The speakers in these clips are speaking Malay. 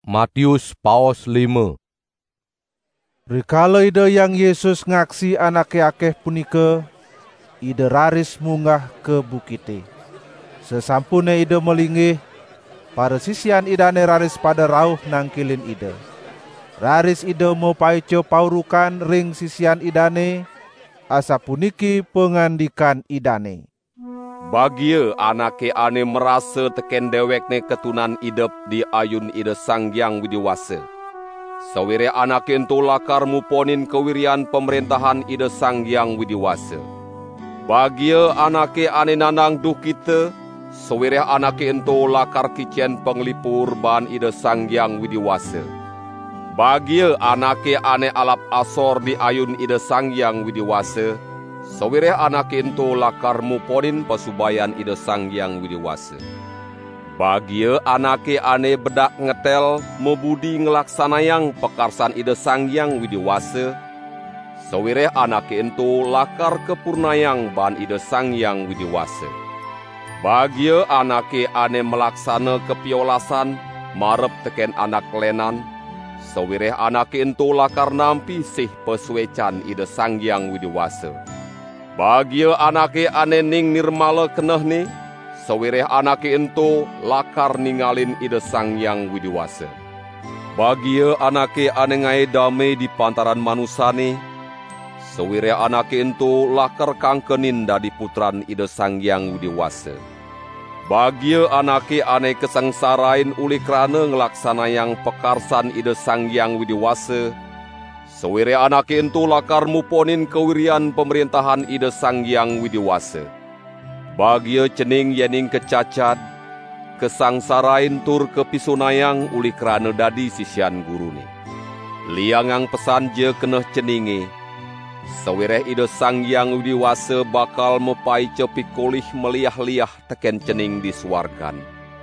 Matius paos 5. Rikala ida yang Yesus ngaksi anake akeh punika, ida raris munggah ke bukite. Sesampune ida melinggih, para sisian idane raris pada rauh nangkilin ida. Raris ida mau paico paurukan ring sisian idane, asa puniki pengandikan idane. Bagia anake ane merasa teken dewekne ketunan idep di ayun ida Sang Hyang Widiwasa. Sawire anake ento lakar muponin kewirian pemerintahan ida Sang Hyang Widiwasa. Bagia anake ane nanang duh kita, sawire anake ento lakar kicen penglipur ban ida Sang Hyang Widiwasa. Bagia anake ane alap asor di ayun ida Sang Hyang Widiwasa, sawire anake ento lakar muponin pasubayan ida Sang Hyang Widiwasa. Bagia anake ane bedak ngetel mebudi ngelaksanayang pekarsan ida Sang Hyang Widiwasa, sawire anake ento lakar kepurnayang ban ida Sang Hyang Widiwasa. Bagia anake ane melaksana kepiolasan marep teken anak lenan, sawire anake ento lakar nampi sih pesuecan ida Sang Hyang Widiwasa. Bagia anake ane ning nirmala kenehne, sawire anake ento lakar ningalin ida Sang Hyang Widiwasa. Bagia anake ane ngai damai di pantaran manusane, sawire anake ento lakar kangkenin dadi putran ida Sang Hyang Widiwasa. Bagia anake ane kesengsarain uli krana ngelaksanayang pekarsan ida Sang Hyang Widiwasa, sawire anake ento lakar muponin kewirian pemerintahan ida Sang Hyang Widiwasa. Bagia cening yening kecacat, kesangsarain tur kepisunayang uli krana dadi sisian gurune. Liangang pesan je keneh ceninge, sawire ida Sang Hyang Widiwasa bakal mepai cepikolih meliah-liah teken cening di suargan.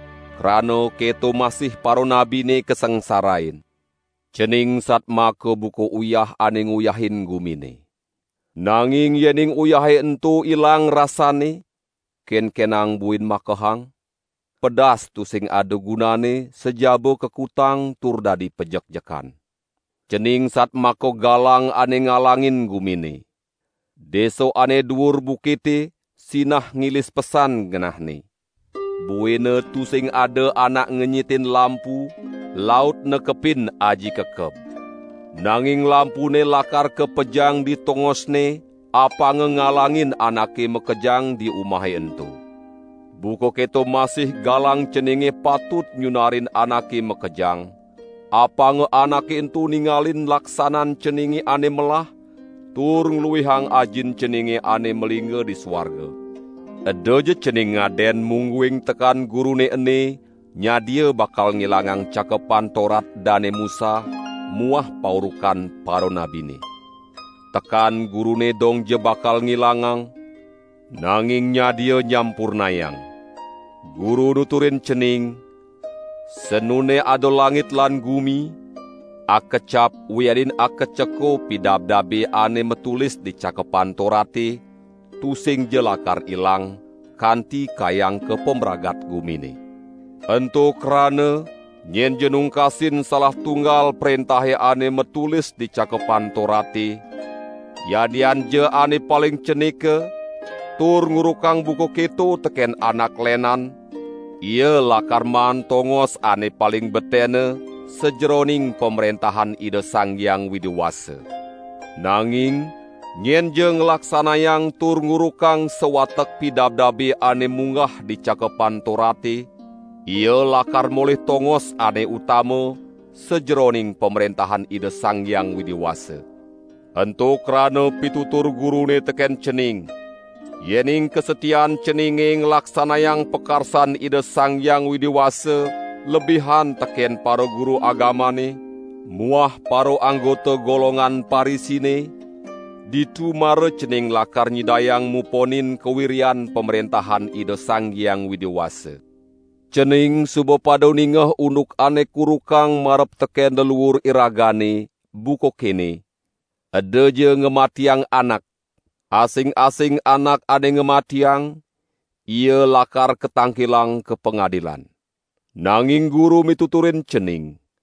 Krana keto masih paro nabine kesengsarain. Cening satma ke buku uyah ane nguyahin gumine. Nanging yening uyahe ento ilang rasane, ken-kenang buin makehang, pedas tu sing ada gunane sejabo kekutang tur dadi pejek-jekan. Cening satma ko galang ane ngalangin gumine. Deso ane dhuwur bukite sinah ngilis pesan genahne. Buene tu sing ada anak ngenyitin lampu, laut nekepin aji kekep. Nanging lampune lakar kepejang di tongosne, apa ngalangin anake mekejang di umahe ento. Buko keto masih galang ceninge patut nyunarin anake mekejang, apa anake ento ningalin laksanan ceninge ane melah, tur ngluwihang ajin ceninge ane melingga di swarga. Edoje cening ngaden mungguing tekan gurune ene, nyadia bakal ngilangang cakepan Torat dane Musa, muah paurukan paro nabine. Tekan gurune dong je bakal ngilangang, nanging nyadia nyampurnayang. Guru nuturin cening, senune ado langit lan gumi, akecap wiadin akeceko pidabdabe ane metulis di cakepan Torate, tusing jelakar ilang, kanti kayang ke pemragat gumine. Ento krana, nyen jenungkasin salah tunggal perintahe ane metulis di cakepan Torate, yadian je ane paling cenike, tur ngurukang buku keto teken anak lenan, ia lakar mantongos ane paling betene, sejeroning pemerintahan ida Sang Hyang Widiwasa. Nanging, nyen je ngelaksanayang tur ngurukang sewatek pidabdabe ane munggah di cakepan Torate, ia lakar moleh tongos ane utama, sejeroning pemerintahan ida Sang Hyang Widiwasa. Ento krana pitutur gurune teken cening, yening kesetiaan ceninge ngelaksanayang pekarsan ida Sang Hyang Widiwasa, lebihan teken paro guru agamane, muah paro anggota golongan parisine, ditu mare cening lakar nyidayang muponin kewirian pemerintahan ida Sang Hyang Widiwasa. Cening subo pado ningeh unuk ane kurukang marep teken leluhur iragane, buko kene. Ada je ngematiang anak, asing-asing anak ane ngematiang, ia lakar ketangkilang ke pengadilan. Nanging guru mituturin cening,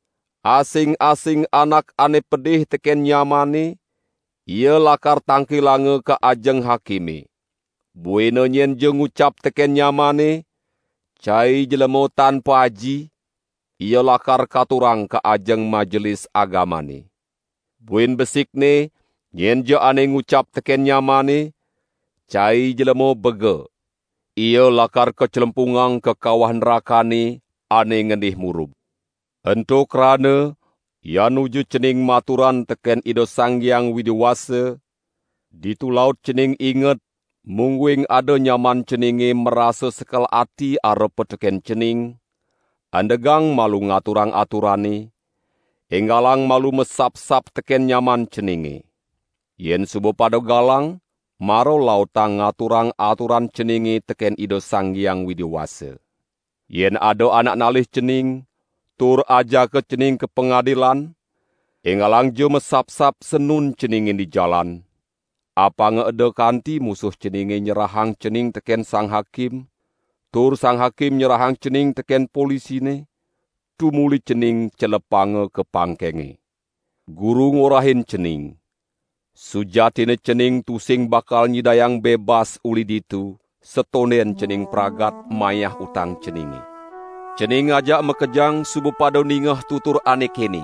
Asing-asing anak ane pedih teken nyamane, ia lakar tangkilange ke ajeng hakime. Buena nyen je ngucap teken nyamane, cai jelemo tanpa aji, ia lakar katurang ke ajeng majelis agamane. Buen besikne, nyen je ane ngucap teken nyamane, cai jelemo bege, ia lakar kecelumpungang ke kawah nerakane ane ngendih murub. Ento kerana, ia nuju cening maturan teken Ida Sang Hyang Widiwasa, ditu laut cening inget, mungguing ada nyaman ceninge merasa sekal ati arep teken cening, andegang malu ngaturang aturane, enggalang malu mesap-sap teken nyaman ceninge. Yen subo pada galang, maro lautang ngaturang aturan ceninge teken Ida Sang Hyang Widiwasa. Yen ada anak nalih cening, tur aja ke cening ke pengadilan, enggalang je mesap-sap senun ceninge di jalan. Apa ngeede kanti musuh ceninge nyerahang cening teken sang hakim, tur sang hakim nyerahang cening teken polisine, tumuli cening celepange ke pangkenge. Guru ngorahin cening, sujatine cening tusing bakal nyidayang bebas uli ditu, setonen cening pragat mayah utang ceninge. Cening ajak mekejang subuh pada ningah tutur ane kene.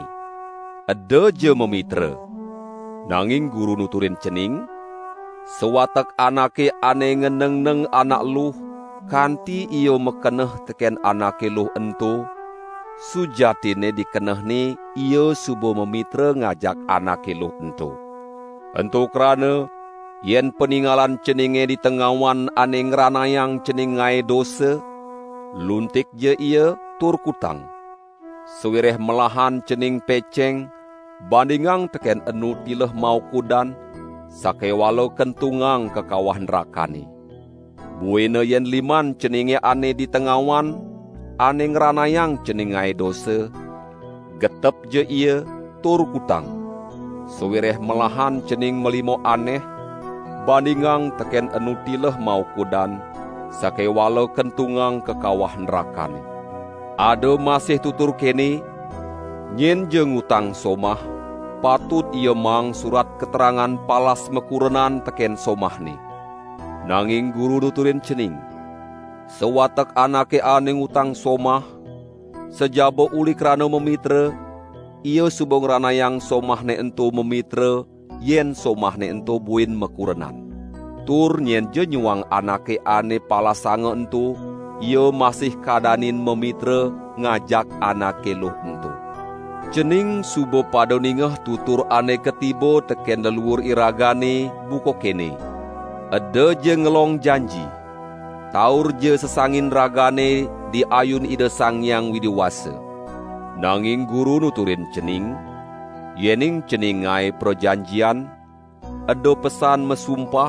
Ada je memitra. Nanging guru nuturin cening, sewatak anake ane ngeneng-neng anak luh, kanti iyo mekeneh teken anake luh ento, sujatine dikeneh ni iyo subuh memitra ngajak anake luh ento. Ento kerana, yen peninggalan ceninge di tengawan ane ngranayang cening ngai dosa, luntik je ia tur kutang. Sewireh melahan cening peceng, bandingang teken enu tileh mau kudan, sake walau kentungang ke kawah nerakane. Buena yen liman ceninge ane di tengawan, ane ngranayang cening ngai dosa, getep je ia tur kutang. Sewireh melahan cening melimo aneh, bandingang teken enu tileh mau kudan, sake walau kentungang ke kawah nerakane. Ada masih tutur kene, nyen je ngutang somah, patut ia mang surat keterangan palas mekurenan teken somah ni. Nanging guru nuturin cening, sewatak anake ane ngutang somah, sejabo uli krana memitra, ia subong ranayang somah ne ento memitra, yen somah ne ento buin mekurenan. Tur nyen je nyuang anake ane palasange ento, ia masih kadanin memitra ngajak anake luh ento. Cening subo pada ningeh tutur ane ketibo teken leluhur iragane buko kene. Ada je ngelong janji, taur je sesangin ragane di ayun Ida Sang Hyang Widiwasa. Nanging guru nuturin cening, yening cening ngai perjanjian, ada pesan mesumpah,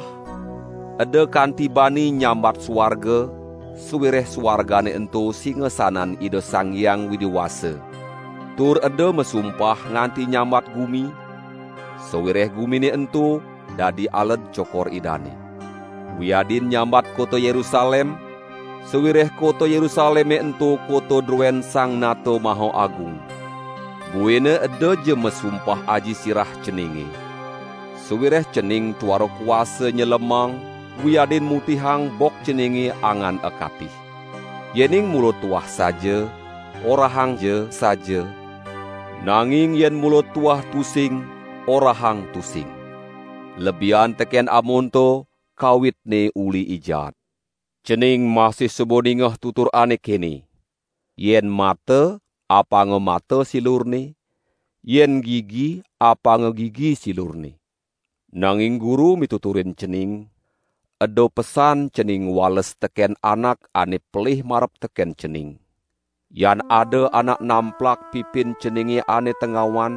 ada kanti bani nyambat suarga, suwireh suargane ento singesanan Ida Sang Hyang Widiwasa. Tur ada mesumpah nganti nyambat gumi, suwireh gumine ento dadi aled cokor idane. Wiadin nyambat kota Yerusalem, suwireh kota Yerusalem ento kota druen sang nato maho agung. Buene ada je mesumpah aji sirah ceninge. Suwireh cening tuaro kuasa nyelemang, wiadin mutihang bok ceninge angan ekapih. Yening mulut tuah saja, orahang je saja. Nanging yen mulut tuah tusing, orahang tusing. Lebihan teken amonto, kawit ne uli ijat. Cening masih sebodingah tutur ane kene. Yen mata, apa nge mata silurne? Yen gigi, apa nge gigi silurne? Nanging guru mituturin cening, edo pesan cening wales teken anak ane pelih marap teken cening. Yan ada anak namplak pipin ceningi ane tengawan,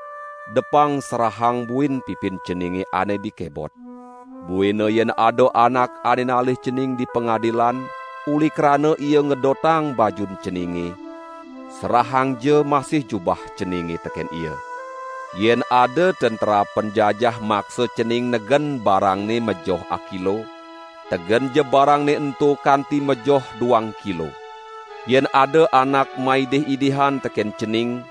depang serahang buin pipin ceningi ane di kebot. Buina yen ada anak ane nalih cening di pengadilan, uli kerana ia ngedotang bajun ceningi, serahang je masih jubah ceningi teken ia. Yen ada tentera penjajah maksa cening negen barang ni mejoh akilo, tegen je barang ni ento kanti mejoh 2 kilo. Yen ada anak maidih idihan teken cening,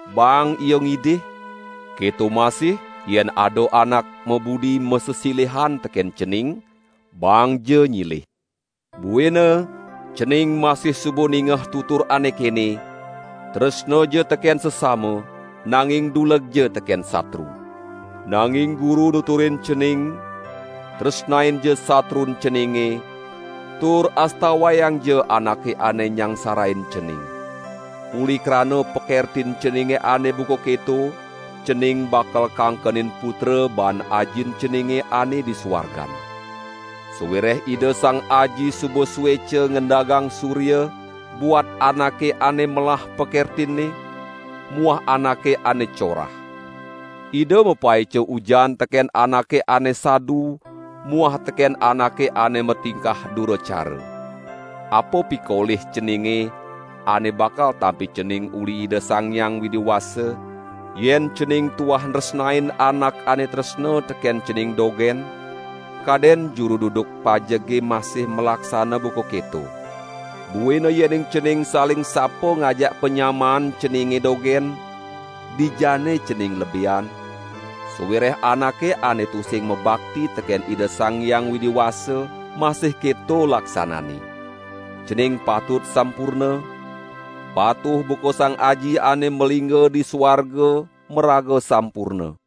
bang ia ngidih, keto masih yen ado anak mebudi mesesilihan teken cening, bang je nyilih. Buena, cening masih subo ningah tutur ane kene, tresno je teken sesama, nanging duleg je teken satru. Nanging guru nuturin cening, tresnain je satrun ceninge, tur astawayang je anake ane nyang sarain cening. Uli krana pekertin ceninge ane buko keto, cening bakal kangkenin putra ban ajin ceninge ane di suargan. Suwireh ide sang aji subo suwece ngendagang surya, buat anake ane melah pekertin ni, muah anake ane corah. Ide mepai ce ujan teken anake ane sadu, muah teken anake ane metingkah duracara. Apo pikolih ceninge, ane bakal tampi cening uli ide sang yang widiwasa, yen cening tuah resnain anak ane tresno teken cening dogen, kaden juru duduk pajege masih melaksana buko keto. Buena yening cening saling sapo ngajak penyamaan ceninge dogen, dijane cening lebihan. Suwireh anake ane tusing mebakti teken ide sang yang widiwasa masih keto laksanani. Cening patut sampurna, patuh buko sang aji ane melingga di suarga meraga sampurna.